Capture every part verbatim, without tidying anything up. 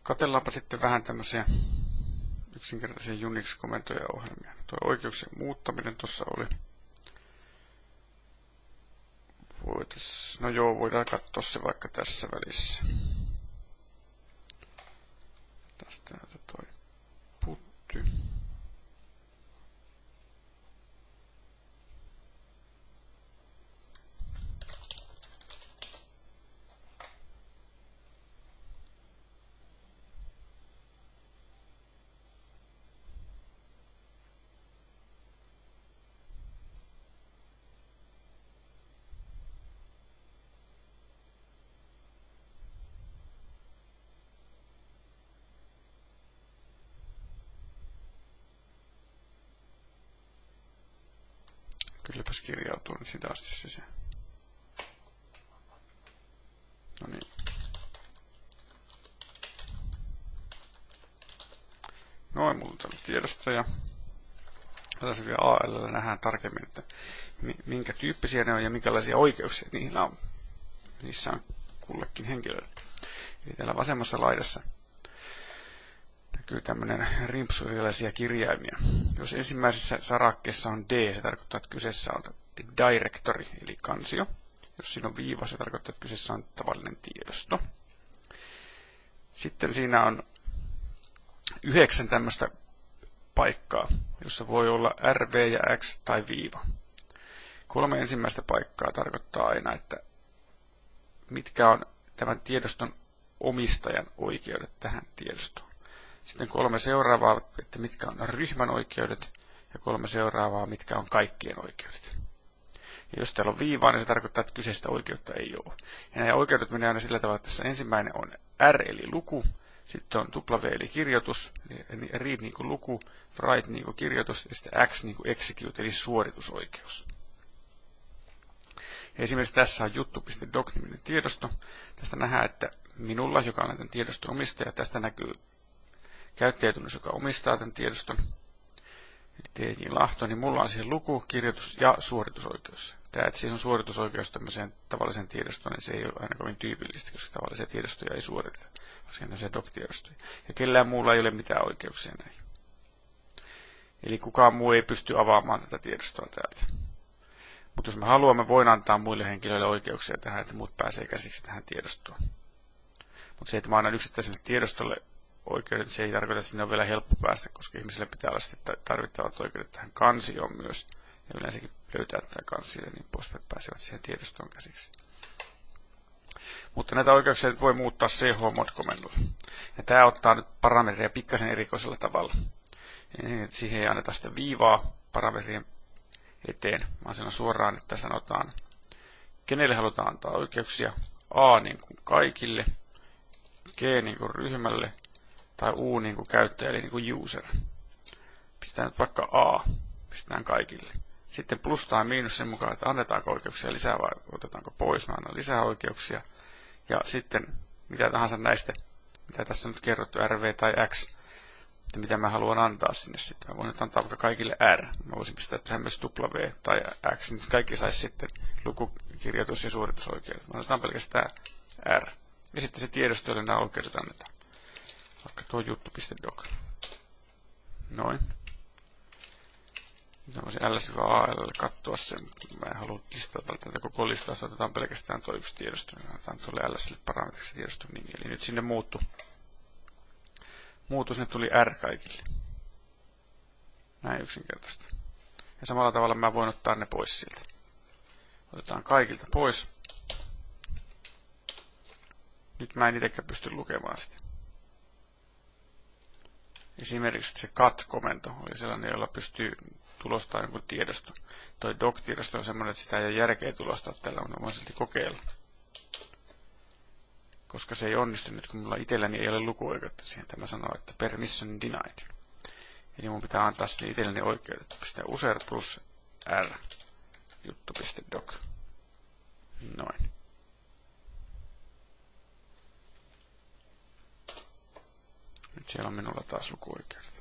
Katsellaanpa sitten vähän tämmöisiä yksinkertaisia Unix-komentoja ja ohjelmia. Tuo oikeuksien muuttaminen tuossa oli. Voitais, no joo, voidaan katsoa se vaikka tässä välissä. Tästä toi putty. Kylläpäs kirjautuu nyt hitaasti sisään. No niin. Noin, mulla on tiedostoja. Tässä vielä A L nähdään tarkemmin, että minkä tyyppisiä ne on ja minkälaisia oikeuksia niillä on. Niissä on kullekin henkilölle. Eli täällä vasemmassa laidassa näkyy tämmöinen rimpsu erilaisia kirjaimia. Jos ensimmäisessä sarakkeessa on D, se tarkoittaa, että kyseessä on directory, eli kansio. Jos siinä on viiva, se tarkoittaa, että kyseessä on tavallinen tiedosto. Sitten siinä on yhdeksän tämmöistä paikkaa, jossa voi olla R, V ja X tai viiva. Kolme ensimmäistä paikkaa tarkoittaa aina, että mitkä on tämän tiedoston omistajan oikeudet tähän tiedostoon. Sitten kolme seuraavaa, että mitkä on ryhmän oikeudet, ja kolme seuraavaa, mitkä on kaikkien oikeudet. Ja jos täällä on viivaa, niin se tarkoittaa, että kyseistä oikeutta ei ole. Ja nämä oikeudet menee aina sillä tavalla, että tässä ensimmäinen on R eli luku, sitten on W eli kirjoitus, eli read niin kuin luku, write niin kuin kirjoitus, ja sitten X niin kuin execute eli suoritusoikeus. Ja esimerkiksi tässä on juttu.doc-niminen tiedosto. Tästä nähdään, että minulla, joka on tämän tiedoston omistaja, tästä näkyy käyttäjätunnus, joka omistaa tämän tiedoston, eli T J Lahto, niin mulla on siihen luku, kirjoitus ja suoritusoikeus. Tämä, että siihen on suoritusoikeus tämmöiseen tavalliseen tiedostoon, niin se ei ole aina kovin tyypillistä, koska tavallisia tiedostoja ei suoriteta, koska tämmöisiä doc-tiedostoja. Ja kellään muulla ei ole mitään oikeuksia näihin. Eli kukaan muu ei pysty avaamaan tätä tiedostoa täältä. Mutta jos me haluamme, voin antaa muille henkilöille oikeuksia tähän, että muut pääsee käsiksi tähän tiedostoon. Mutta se, että mä annan yksittäiselle tiedostolle oikeudet, se ei tarkoita, että sinne on vielä helppo päästä, koska ihmisille pitää olla sitten tarvittavat oikeudet tähän kansioon myös. Ja yleensäkin löytää tätä kansio ja niin poispäin pääsevät siihen tiedostoon käsiksi. Mutta näitä oikeuksia nyt voi muuttaa C H mod-komendolla. Ja tämä ottaa nyt parametreja pikkasen erikoisella tavalla. Siihen ei anneta sitä viivaa parametrien eteen, vaan siinä suoraan, että sanotaan, kenelle halutaan antaa oikeuksia, A niin kuin kaikille, G niin kuin ryhmälle, tai U niin kuin käyttäjä, eli niin kuin user. Pistetään nyt vaikka A, pistetään kaikille. Sitten plus tai miinus sen mukaan, että annetaanko oikeuksia lisää vai otetaanko pois, mä annan lisää oikeuksia. Ja sitten mitä tahansa näistä, mitä tässä on nyt kerrottu, R, V tai X, että mitä mä haluan antaa sinne sitten. Mä voin nyt antaa vaikka kaikille R. Mä voisin pistää tähän myös W tai X, niin kaikki saisi sitten lukukirjoitus- ja suoritusoikeudet. Mä annetaan pelkästään R. Ja sitten se tiedosto, jolle nämä oikeudet annetaan. Vaikka tuo juttu.doc. Noin. Nyt mä voisin ls-A L katsoa sen, mutta mä en halua listata tätä koko listaa, se otetaan pelkästään tuo yksi tiedosto. Otetaan tuolle lslle parametriksi tiedoston nimi. Eli nyt sinne muuttuu. Muutu sinne tuli R kaikille. Näin yksinkertaista. Ja samalla tavalla mä voin ottaa ne pois sieltä. Otetaan kaikilta pois. Nyt mä en itsekään pysty lukemaan sitä. Esimerkiksi se cat-komento oli sellainen, jolla pystyy tulostamaan jonkun tiedoston. Toi doc-tiedosto on sellainen, että sitä ei ole järkeä tulostaa tällä, mutta voin silti kokeilla. Koska se ei onnistu nyt, kun mulla itselläni ei ole lukuoikeutta siihen. Tämä sanoo, että permission denied. Eli mun pitää antaa sinne itselleni oikeudet. Pistää user plus r juttu.doc. Noin. Nyt siellä on minulla taas lukuoikeudet.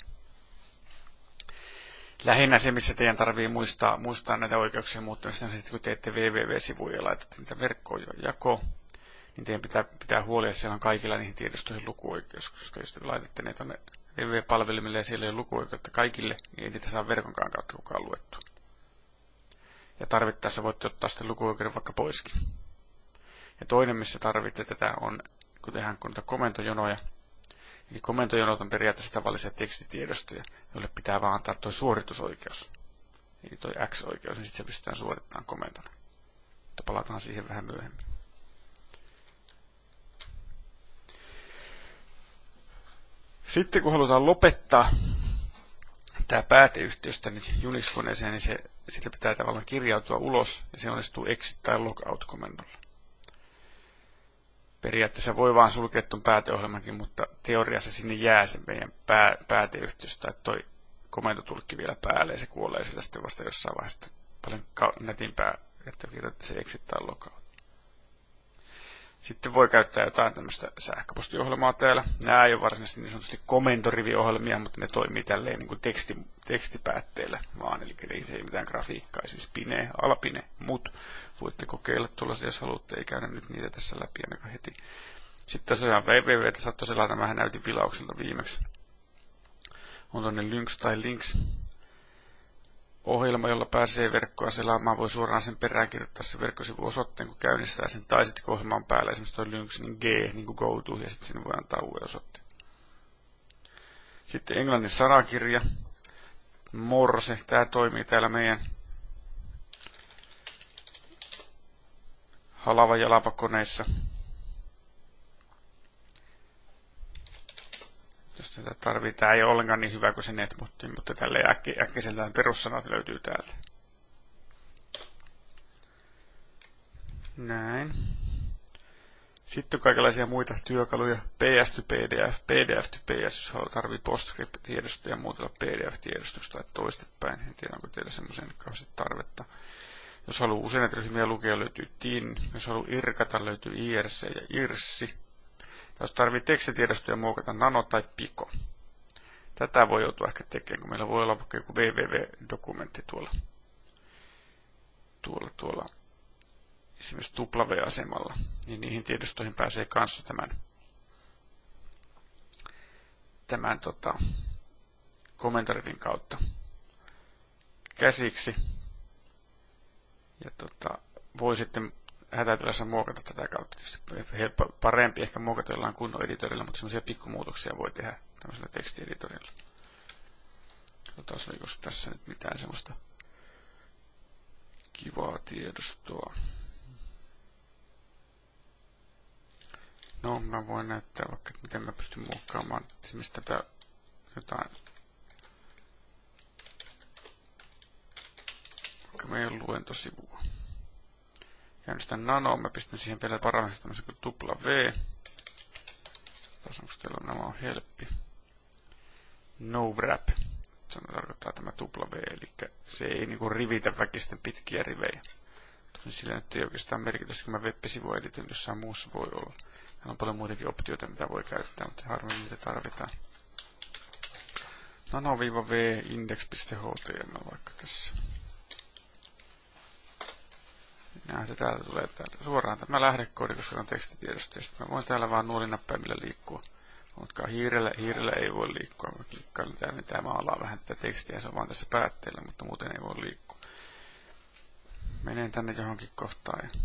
Lähinnä se, missä teidän tarvii muistaa, muistaa näitä oikeuksia muuttamista, on sitten kun teette www-sivuja ja laitatte niitä verkkoon jo jako, niin teidän pitää pitää huoli, että siellä on kaikilla niihin tiedostoihin lukuoikeus, koska jos te laitatte ne tuonne www-palvelimille ja siellä ei ole lukuoikeutta kaikille, niin ei niitä saa verkonkaan kautta kukaan luettua. Ja tarvittaessa voitte ottaa sitten lukuoikeuden vaikka poiskin. Ja toinen, missä tarvitte tätä, on, kun tehdään komentojonoja. Eli komentojonot on periaatteessa tavallisia tekstitiedostoja, joille pitää vaan antaa tuo suoritusoikeus. Eli tuo X-oikeus, niin sitten se pystytään suorittamaan komentona. Mutta palataan siihen vähän myöhemmin. Sitten kun halutaan lopettaa tämä pääteyhteystä niin Unix-koneeseen, niin se, sillä pitää tavallaan kirjautua ulos, ja se onnistuu exit- tai logout-komendolla. Periaatteessa voi vaan sulkea tuon pääteohjelmankin, mutta teoriassa sinne jää se meidän pää, pääteyhteys tai toi komentotulkki vielä päälle, ja se kuolee sitä sitten vasta jossain vaiheessa paljon netimpää, että kirjoittaa se exit tai logout. Sitten voi käyttää jotain tämmöistä sähköpostiohjelmaa täällä. Nämä ei ole varsinaisesti niin sanotusti komentoriviohjelmia, mutta ne toimii tälleen niin kuin teksti, tekstipäätteellä vaan. Eli ei mitään grafiikkaa, siis pine, alapine, mut. Voitte kokeilla tuollaisia, jos haluatte, ei käydä nyt niitä tässä läpi ainakaan heti. Sitten tosiaan www:tä saattoi selata, mähän näytin vilaukselta viimeksi. On tuonne Lynx tai Links ohjelma, jolla pääsee verkkoa selaamaan, voi suoraan sen perään kirjoittaa sen verkkosivuosoitteen, kun käynnistää sen, tai sitten kun ohjelma on päällä, esimerkiksi tuo Lynx, niin G, niin kuin go to, ja sitten sinne voi antaa uuden osoitteen. Sitten englannin sanakirja, Morse, tämä toimii täällä meidän halava- ja lavakoneissa. Jos tätä tarvii, tämä ei ole ollenkaan niin hyvä kuin se netbotti, mutta tälleen äkki, äkkiseltään perussanat löytyy täältä. Näin. Sitten on kaikenlaisia muita työkaluja. P S to P D F, P D F to P S, jos tarvii PostScript-tiedostoja ja muutella P D F-tiedostoksi tai toistepäin. En tiedä, onko teillä semmoisen kauheasti tarvetta. Jos haluaa useita ryhmiä lukea, löytyy T I N. Jos haluaa irkata, löytyy I R C ja I R S I. Jos tarvii tekstitiedostoja, muokata Nano tai Pico. Tätä voi joutua ehkä tekemään, kun meillä voi olla vaikka joku www-dokumentti tuolla, tuolla, tuolla esimerkiksi W-asemalla, niin niihin tiedostoihin pääsee kanssa tämän, tämän tota, komentarivin kautta käsiksi. Ja tota, voi sitten hätätilassa muokata tätä kautta. Tietysti parempi ehkä muokata jollain kunnon editorilla, mutta semmoisia pikkumuutoksia voi tehdä tämmöisellä tekstieditorilla. Katsotaan, oliko tässä nyt mitään semmoista kivaa tiedostoa. No, mä voin näyttää vaikka, miten mä pystyn muokkaamaan esimerkiksi tätä jotain. Vaikka meidän luentosivua. Käynnistän Nanoa, mä pistän siihen vielä parhaansa tämmöisen kuin tupla V. Taas onko teillä nämä on helppi. No wrap. Se tarkoittaa tämä tupla V, eli se ei niinku rivitä väkisten pitkiä rivejä. Tosin sillä nyt ei oikeastaan merkitystä, kun mä web-sivua editoin, jossain muussa voi olla. Täällä on paljon muitakin optioita, mitä voi käyttää, mutta harvemmin niitä tarvitaan. Nano-v index.html vaikka tässä. Nähdään, täältä tulee täältä suoraan tämä lähdekoodi, koska on tekstitiedosto. Ja sitten mä voin täällä vaan nuolinäppäimillä liikkua. Mutta hiirellä, hiirellä ei voi liikkua. Mä klikkaan täällä, niin tämä maalaa vähän tätä tekstiä. Se on vaan tässä päätteellä, mutta muuten ei voi liikkua. Menen tänne johonkin kohtaan ja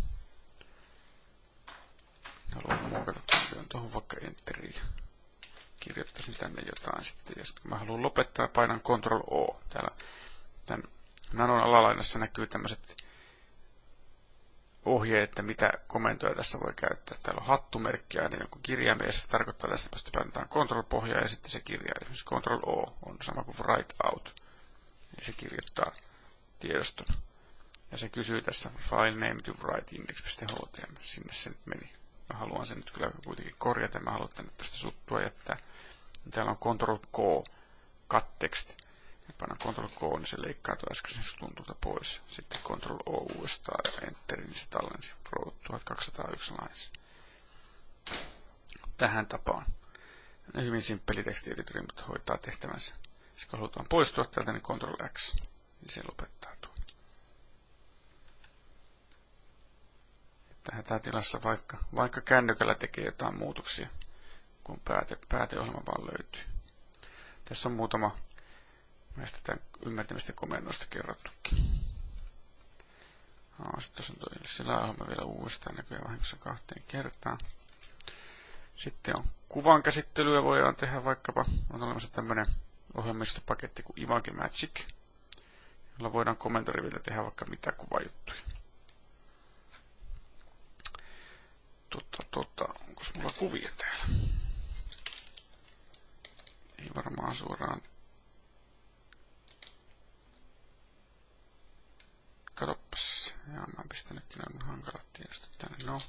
haluan muokata tuohon vaikka enteriin. Kirjoittaisin tänne jotain sitten. Ja sitten kun mä haluan lopettaa, painan control O. Täällä tämän Nanon alalainassa näkyy tämmöiset ohjeet, että mitä komentoja tässä voi käyttää. Täällä on hattumerkki aina jonkun kirjaimen, ja se tarkoittaa tästä, että painetaan control-pohjaa ja sitten se kirjaa. Esimerkiksi control O on sama kuin write out. Eli se kirjoittaa tiedoston. Ja se kysyy tässä file name to write index.html. Sinne se nyt meni. Mä haluan sen nyt kyllä kuitenkin korjata. Mä haluan tänne tästä suttua jättää. Täällä on control K, cut text. Ja painan control K, niin se leikkaa tuon äskeisen sutun tuolta pois. Sitten control O uudestaan ja enter, niin se tallensi tuhatkaksisataayksi lines. Tähän tapaan. Hyvin simppeli tekstieditori, mutta hoitaa tehtävänsä. Sitten kun halutaan poistua täältä, niin control X, niin se lopettaa tuon. hätätilassa, vaikka, vaikka kännykällä tekee jotain muutoksia, kun pääte, pääteohjelma vaan löytyy. Tässä on muutama näistä tämän ymmärtämistä komennoista kerrottukin. No, sitten tuossa on toi sila-ohjelma vielä uudestaan näköjään vahingossa kahteen kertaan. Sitten on kuvan käsittelyä, voidaan tehdä vaikkapa, on olemassa tämmöinen ohjelmistopaketti kuin ImageMagick, jolla voidaan komentorivillä tehdä vaikka mitä kuvajuttuja. Totta, totta, onko mulla kuvia täällä? Ei varmaan suoraan. Katoppas. Ja mä oon pistänytkin noin hankalat tiedostot tänne. No.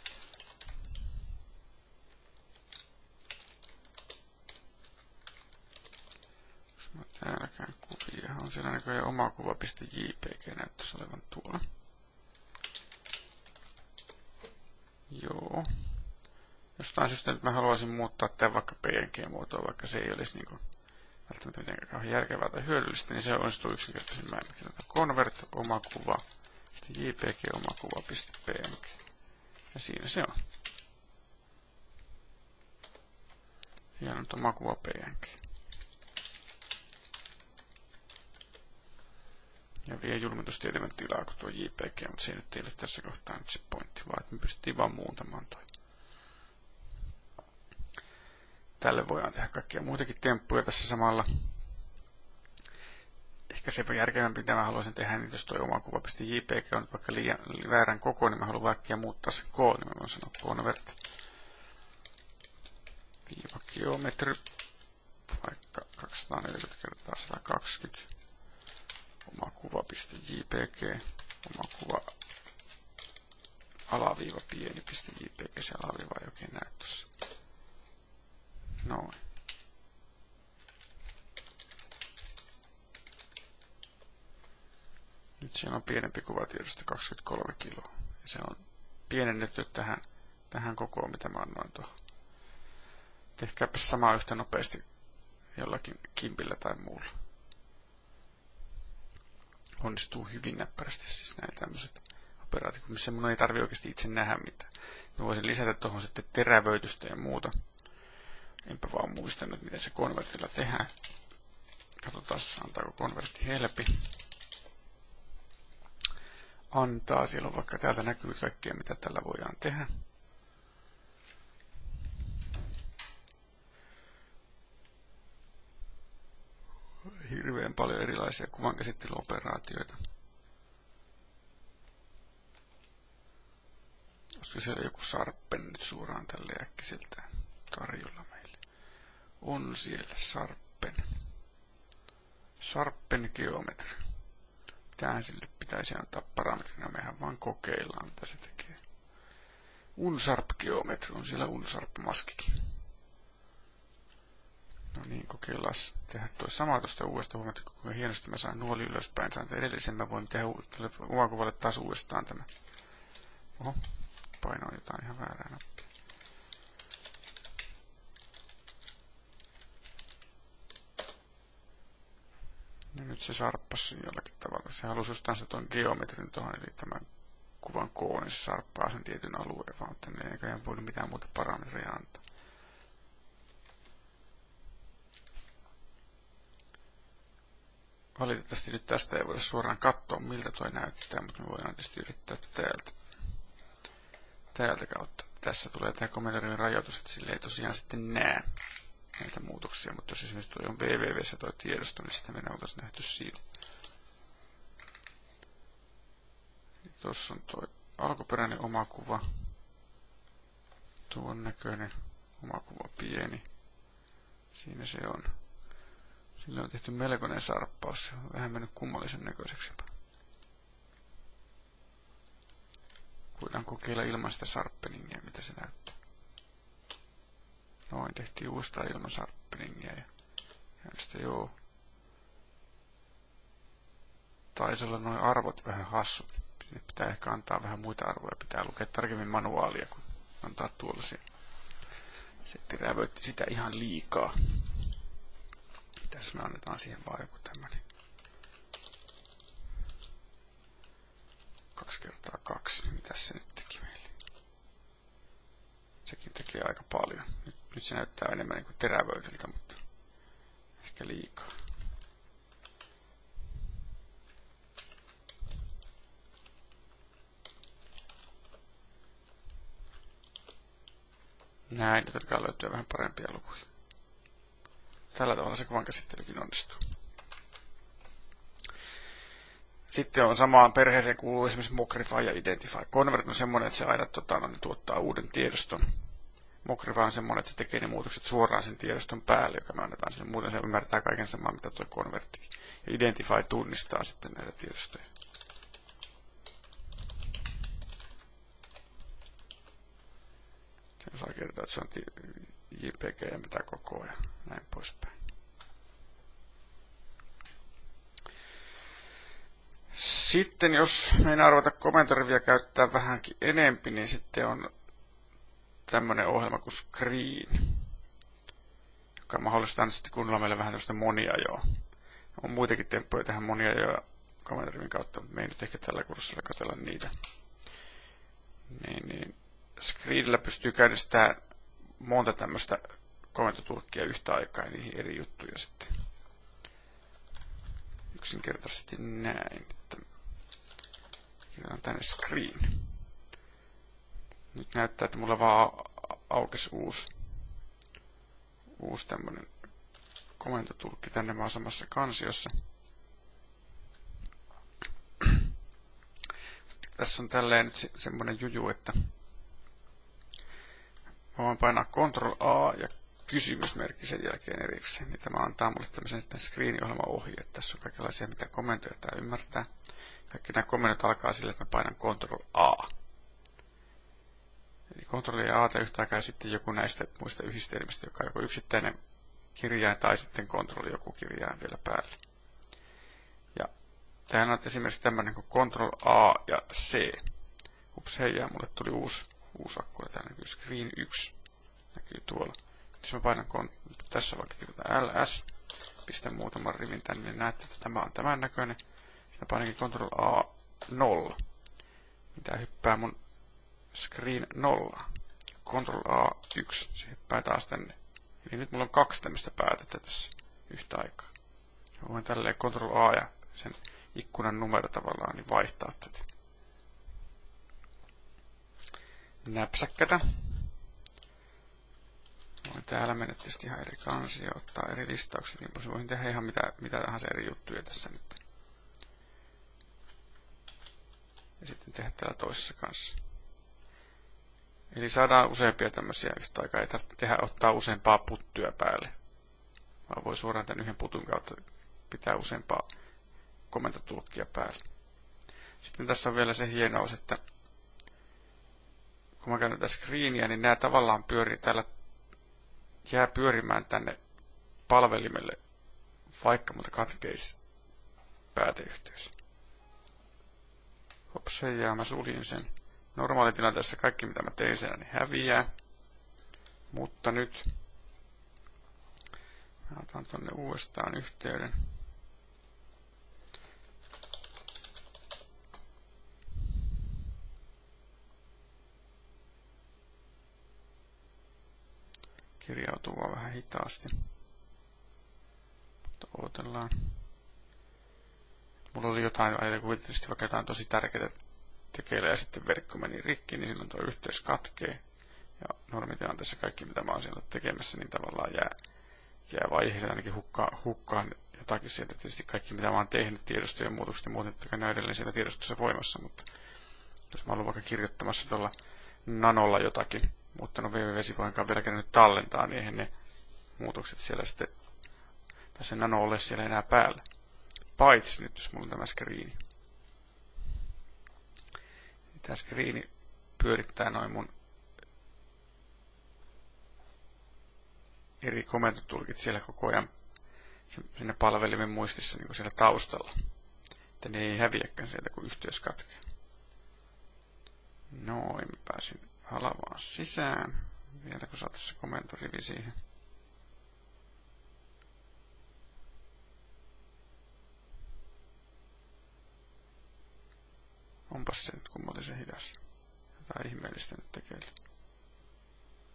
Jos mä täälläkään kuvia. On siellä näköjään omakuva.jpg näyttäisi olevan tuolla. Joo. Jostain syystä nyt mä haluaisin muuttaa tämän vaikka P N G-muotoon, vaikka se ei olisi niinku välttämättä mitenkään kauhean järkevää tai hyödyllistä, niin se onnistuu yksinkertaisesti. Mä kirjoitan convert omakuva, sitten jpg omakuva.png. Ja siinä se on. Hieno nyt omakuva png. Ja vie julmitustiedemen tilaa kuin tuo jpg, mutta se nyt ei ole tässä kohtaa nyt se pointti, vaan että me pystyttiin vaan muuntamaan toi. Tälle voidaan tehdä kaikkia muitakin temppuja tässä samalla. Ehkä se järkevämpi, mitä mä haluaisin tehdä, niin jos toi omakuva.jpg on vaikka liian väärän koko, niin mä haluan vaikka muuttaa sen koon, niin mä voin sanoa convert viiva geometry vaikka kaksisataaneljäkymmentä kertaa sata kaksikymmentä omakuva.jpg omakuva alaviiva pieni.jpg se alaviiva ei oikein näy tossa. Noin. Nyt siellä on pienempi kuvatiedosto kaksikymmentäkolme kiloa. Ja se on pienennetty tähän, tähän kokoon, mitä mä annoin tuohon. Tehkääpä samaa yhtä nopeasti jollakin kimpillä tai muulla. Onnistuu hyvin näppärästi siis näin tämmöiset operaatiot, missä mun ei tarvi oikeasti itse nähdä mitään. Mä voisin lisätä tuohon sitten terävöitystä ja muuta. Enpä vaan muistanut, miten se konvertilla tehdään. Katsotaan, antaako konvertti helpi. Antaa. Siellä on vaikka täältä näkyy kaikkea, mitä tällä voidaan tehdä. Hirveän paljon erilaisia kuvankäsittelyoperaatioita. Olisiko siellä joku Sharpen nyt suoraan tälle äkkiseltään tarjolla meille? On siellä Sharpen. Sharpen Geometry. Mitähän sille pitäisi antaa parametrina? Mehän vaan kokeillaan, mitä se tekee. Unsharp Geometry on siellä Unsharp maskikin. No niin, kokeillaan tehdä tuo sama tuosta uudesta. Huomattu, kuinka hienosti mä saan nuoli ylöspäin. Saan edellisen mä voin tehdä omakuvalle taas uudestaan tämä. Oho, painoin jotain ihan väärää nappia. Ja nyt se sarppasi jollakin tavalla. Se halusi jostain se tuon geometrin tuohon, eli tämän kuvan koon, niin se sarppaa sen tietyn alueen, vaan tänne ei näköjään voinut mitään muuta parametreja antaa. Valitettavasti nyt tästä ei voida suoraan katsoa, miltä toi näyttää, mutta me voidaan tietysti yrittää täältä, täältä kautta. Tässä tulee tämä komentorin rajoitus, että sille ei tosiaan sitten näe näitä muutoksia, mutta jos esimerkiksi tuo on www:ssä tuo tiedosto, niin sitten meidän oltaisiin nähty siitä. Tuossa on tuo alkuperäinen omakuva, tuon näköinen omakuva pieni, siinä se on. Sillä on tehty melkoinen sarppaus, se on vähän mennyt kummallisen näköiseksi. Voidaan kokeilla ilman sitä sharpeningia, mitä se näyttää. Noin, tehtiin uudestaan ilman sharpeningia ja, ja sitten joo. Taisi olla noin arvot vähän hassut. Nyt pitää ehkä antaa vähän muita arvoja, pitää lukea tarkemmin manuaalia, kun antaa tuollaisia. Sitten räävöitti sitä ihan liikaa. Tässä me annetaan siihen vaan joku tämmönen kaksi kertaa kaksi, niin mitäs se nyt teki meille? Sekin tekee aika paljon. Nyt, nyt se näyttää enemmän niin kuin terävöideltä, mutta ehkä liikaa. Näin, nyt alkaa löytyä vähän parempia lukuja. Tällä tavalla se kuvan käsittelykin onnistuu. Sitten on samaan perheeseen kuuluu esimerkiksi Mocrify ja Identify. Convert on semmoinen, että se aina tota, no, tuottaa uuden tiedoston. Mocrify on semmoinen, että se tekee ne muutokset suoraan sen tiedoston päälle, joka me annetaan sille. Muuten se ymmärtää kaiken samaa, mitä tuo Converttikin. Ja Identify tunnistaa sitten näitä tiedostoja. Se osaa kertoa, että se on J P G ja mitä koko ja näin poispäin. Sitten jos meinaa ruveta komentoriviä käyttää vähänkin enempi, niin sitten on tämmöinen ohjelma kuin Screen, joka mahdollistaa sitten kunnolla meille vähän tämmöistä moniajoa. On muitakin temppuja tähän moniajoa komentorivin kautta, mutta me ei nyt ehkä tällä kurssilla katsella niitä. Niin, niin. Screenillä pystyy käynnistämään monta tämmöistä komentotulkkia yhtä aikaa ja niihin eri juttuja sitten. Yksinkertaisesti näin. Kirjoitan tänne Screen. Nyt näyttää, että mulla vaan aukesi uusi, uusi tämmönen komentotulkki tänne vaan samassa kansiossa. Tässä on tälleen nyt semmonen juju, että mä voin painaa Control A ja kysymysmerkki sen jälkeen erikseen. Niin tämä antaa mulle tämmöisen screen-ohjelman ohje. Tässä on kaikenlaisia mitä komentoja tää ymmärtää. Kaikki nämä komennot alkaa sille, että mä painan Control A. Eli Control A yhtä aikaa sitten joku näistä muista yhdistelmistä, joka on joko yksittäinen kirjain tai sitten Control joku kirjain vielä päälle. Ja tämähän on esimerkiksi tämmöinen kuin Control A ja C. Ups, heijaa, mulle tuli uusi, uusi akkula. Täällä näkyy Screen yksi. Näkyy tuolla. Jos mä painan tässä vaikka kirjoitan L S, pistän muutaman rivin tänne, niin näette, että tämä on tämän näköinen. Sitten painankin Control A nolla. Mitä hyppää mun Screen nolla. Control A yksi. Se hyppää taas tänne. Eli nyt mulla on kaksi tämmöistä päätettä tässä yhtä aikaa. Ja voin tälleen Control A ja sen ikkunan numero tavallaan niin vaihtaa tätä. Näpsäkkätä. Voin täällä mennä tietysti ihan eri kansia, ottaa eri listaukset, niin voisin tehdä ihan mitä, mitä tahansa eri juttuja tässä nyt. Ja sitten tehdä täällä toisessa kanssa. Eli saadaan useampia tämmöisiä yhtä aikaa. Ei tarvitse tehdä ottaa useampaa puttuja päälle. Vaan voi suoraan tämän yhden putun kautta pitää useampaa komentotulkkia päälle. Sitten tässä on vielä se hienous, että kun mä käytän tätä screeniä, niin nämä tavallaan pyörii täällä, jää pyörimään tänne palvelimelle, vaikka multa katkeisi pääteyhteys. Hops, heijaa, mä suljin sen. Normaalitilanteessa kaikki mitä mä tein sen, niin häviää. Mutta nyt mä otan tonne uudestaan yhteyden. Kirjautuu vaan vähän hitaasti. Mutta odotellaan. Mulla oli jotain, kuvitellisesti vaikka jotain tosi tärkeää tekeillä ja sitten verkko meni rikki, niin silloin tuo yhteys katkee. Ja normitilanteessa kaikki mitä mä oon siellä tekemässä, niin tavallaan jää, jää vaiheeseen ainakin hukkaan, hukkaan jotakin sieltä. Tietysti kaikki mitä mä oon tehnyt, tiedostojen muutokset ja muuten, että ne on edelleen siellä tiedostossa voimassa, mutta jos mä oon vaikka kirjoittamassa tuolla nanolla jotakin, mutta no www-sivuinkaan vielä kerännyt tallentaa, niin eihän ne muutokset siellä sitten, tai se nano ole siellä enää päällä. Paitsi nyt, jos mulla on tämä screeni. Tämä screeni pyörittää noin mun eri komentotulkit siellä koko ajan sinne palvelimen muistissa niin kuin siellä taustalla. Että ne ei häviäkään sieltä, kun yhteys katkeaa. Noin, mä pääsin halavaan sisään. Vielä kun saataisiin se komentorivi siihen. Onpas se nyt kummallisen hidas. Jotain ihmeellistä nyt tekeillä.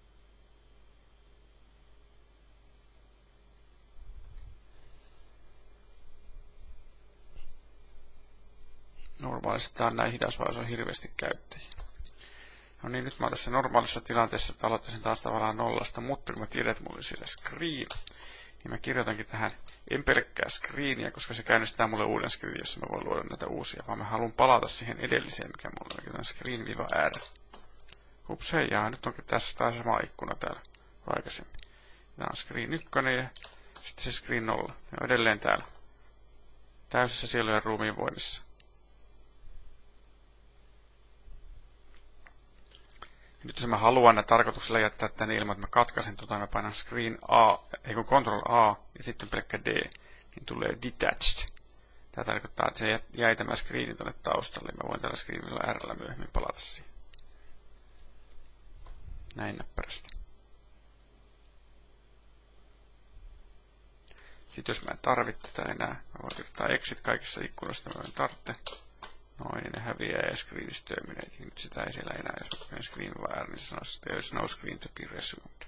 normaalisti tää on näin hidas, vaan se on hirveästi käyttäjiä. No niin, nyt mä oon tässä normaalissa tilanteessa, että aloittaisin taas tavallaan nollasta, mutta kun mä tiedän, että mulla oli siellä screen, niin mä kirjoitankin tähän en pelkkää screeniä, koska se käynnistää mulle uuden screenin, jossa mä voin luoda näitä uusia, vaan mä haluan palata siihen edelliseen, mikä mulla on, kirjoitan screen-r. Hups, hei, jaa, nyt onkin tässä taas sama ikkuna täällä kuin aikaisemmin. Tää on screen yksi ja sitten se screen nolla. Ne on edelleen täällä. Täysissä sielujen ruumiin voimissa. Nyt jos mä haluan tarkoituksella jättää tänne ilman, että mä katkaisen tota, mä painan screen A, ei kun control A ja sitten pelkkä D, niin tulee detached. Tämä tarkoittaa, että se jäi tämä screeni tuonne taustalle, mä voin tällä screenillä R:llä myöhemmin palata siihen. Näin näppärästi. Sitten jos mä en tarvitse tätä enää, mä voin kirjoittaa exit kaikissa ikkunoista, mä voin tarvitse. Noin, niin ne häviää ja screenistä terminate. Nyt sitä ei siellä enää, jos mä menen screen R, niin se sanoo, että there is no screen to be resumed.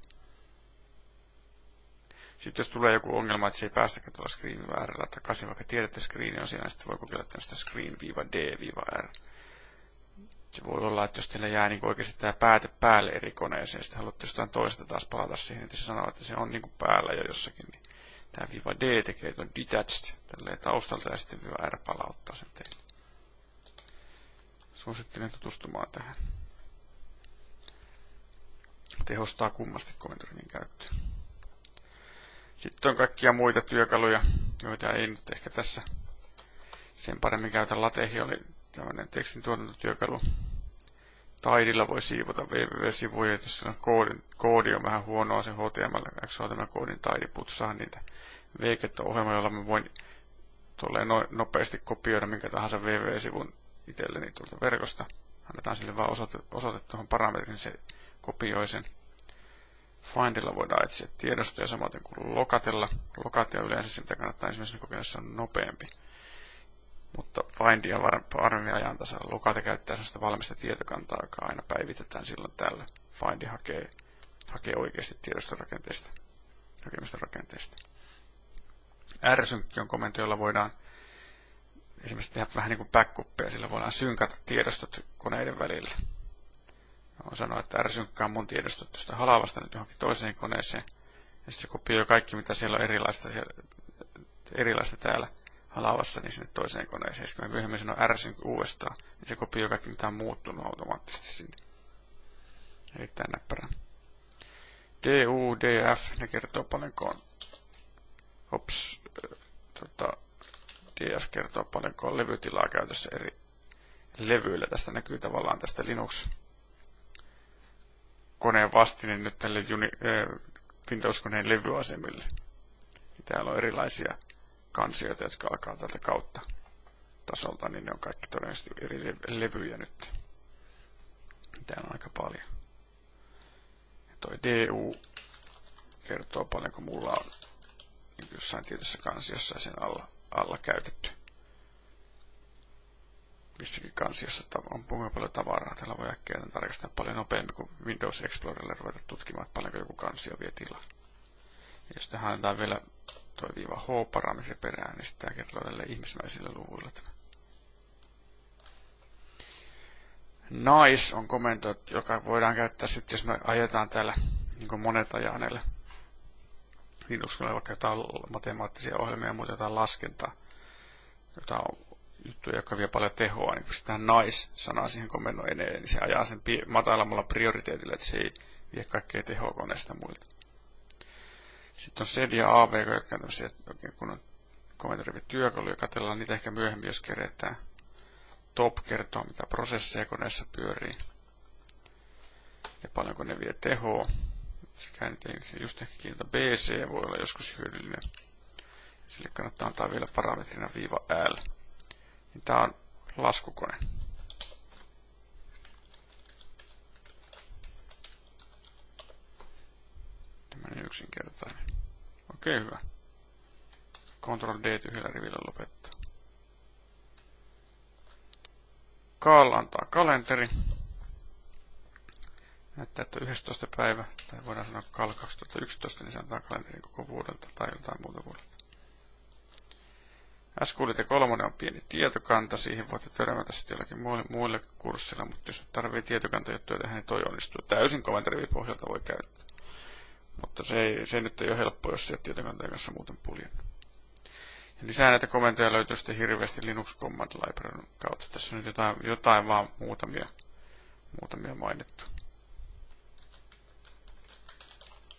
Sitten jos tulee joku ongelma, että se ei päästäkään tuolla screen R:llä takaisin, vaikka tiedätte screen on siellä, niin sitten voi kokeilla tämmöistä screen-d-r. Se voi olla, että jos teillä jää niin oikeasti tämä pääte päälle eri koneeseen, ja sitten haluatte jostain toisesta taas palata siihen, että se sanoo, että se on niin kuin päällä jo jossakin, niin tämä viiva D tekee tuon detached tälleen taustalta, ja sitten viiva R palauttaa sen teille. Suosittelen tutustumaan tähän. Tehostaa kummasti komentorinkin käyttöön. Sitten on kaikkia muita työkaluja, joita ei nyt ehkä tässä sen paremmin käytä. Latehi oli tämmöinen tekstin tuotantotyökalu. Tidella voi siivota www sivuja, jos on koodi, koodi on vähän huonoa, se H T M L, X H T M L-koodin Tide putsaa niitä. V-ketto-ohjelma, jolla mä voin nopeasti kopioida minkä tahansa www-sivun itselleni tuolta verkosta. Annetaan sille vaan osoite, osoite tuohon parametrin, niin se kopioi sen. Findilla voidaan etsiä tiedostoja samaten kuin Locatella. Locate on yleensä se, mitä kannattaa ensimmäisenä kokeilla, se on nopeampi. Mutta Findia varmemmin ajan tasalla. Locate käyttää sellaista valmista tietokantaa, joka aina päivitetään silloin tällä. Findi hakee, hakee oikeasti tiedostorakenteista, hakemista rakenteista. R-synkki on komento, jolla voidaan esimerkiksi tehdä vähän niin kuin backupia, sillä voidaan synkata tiedostot koneiden välillä. Voin sanoa, että R-synkkaa mun tiedostot tuosta halavasta nyt johonkin toiseen koneeseen. Ja sitten se kopioi kaikki, mitä siellä on erilaista, erilaista täällä halavassa, niin sinne toiseen koneeseen. Ja sitten kun mä myöhemmin sanon R-sync uudestaan, niin se kopioi kaikki, mitä on muuttunut automaattisesti sinne. Erittäin näppärä. D U, D F, ne kertoo paljonko on. Hops, tota, D F kertoo paljonko on levytilaa käytössä eri levyillä. Tästä näkyy tavallaan tästä Linux koneen vastine nyt tälle Windows-koneen levyasemille. Täällä on erilaisia kansioita, jotka alkaa tältä kautta tasolta, niin ne on kaikki todennäköisesti eri levyjä nyt. Täällä on aika paljon. Ja toi D U kertoo paljonko mulla on niin jossain tietyssä kansiossa ja sen alla, alla käytetty. Missäkin kansiossa on puhumme paljon tavaraa. Täällä voi äkkiä tarkastaa paljon nopeammin kuin Windows Explorerille ruveta tutkimaan, että paljonko joku kansio vie tilaa. Ja jos tähän annetaan vielä toi viiva H-parametri perään, niin sitä kertoo tälle ihmismäisille luvuilla. Nice on komento, joka voidaan käyttää sitten, jos me ajetaan täällä, niin kuin monet ajaa näillä Linuxilla vaikka jotain matemaattisia ohjelmia ja muuta jotain laskentaa, jotain juttuja, jotka vie paljon tehoa, niin kun sitä nice-sanaa siihen komennon eteen, niin se ajaa sen matalammalla prioriteetilla, että se ei vie kaikkea tehoa koneesta muilta. Sitten on S E D ja A V, jotka on tämmöisiä oikein kunnon komentorivityökaluja. Katsellaan niitä ehkä myöhemmin, jos keretään. Top kertoo, mitä prosesseja koneessa pyörii. Ja paljonko ne vie tehoa. Sekä nyt ei just ehkä kiinnitä B C, voi olla joskus hyödyllinen. Sille kannattaa antaa vielä parametrina viiva L. Niin tää on laskukone. Tämmönen yksinkertainen. Okei, hyvä. Ctrl D tyhjällä rivillä lopettaa. Cal antaa kalenteri. Näyttää, että yhdestoista päivä, tai voidaan sanoa Cal kaksituhattayksitoista, niin se antaa kalenterin koko vuodelta tai jotain muuta vuodelta. S Q L I T kolme on pieni tietokanta, siihen voitte törmätä sitten jollakin muille, muille kurssilla, mutta jos tarvii tietokantajuttuja tehdä, niin toi onnistuu. Täysin Command-Review-pohjalta voi käyttää. Mutta se, ei, se nyt ei ole helppo, jos sieltä tietokantojen kanssa muuten puljen. Ja lisää näitä komentoja löytyy sitten hirveästi Linux Command Libraryn kautta. Tässä on nyt jotain, jotain vaan muutamia, muutamia mainittu.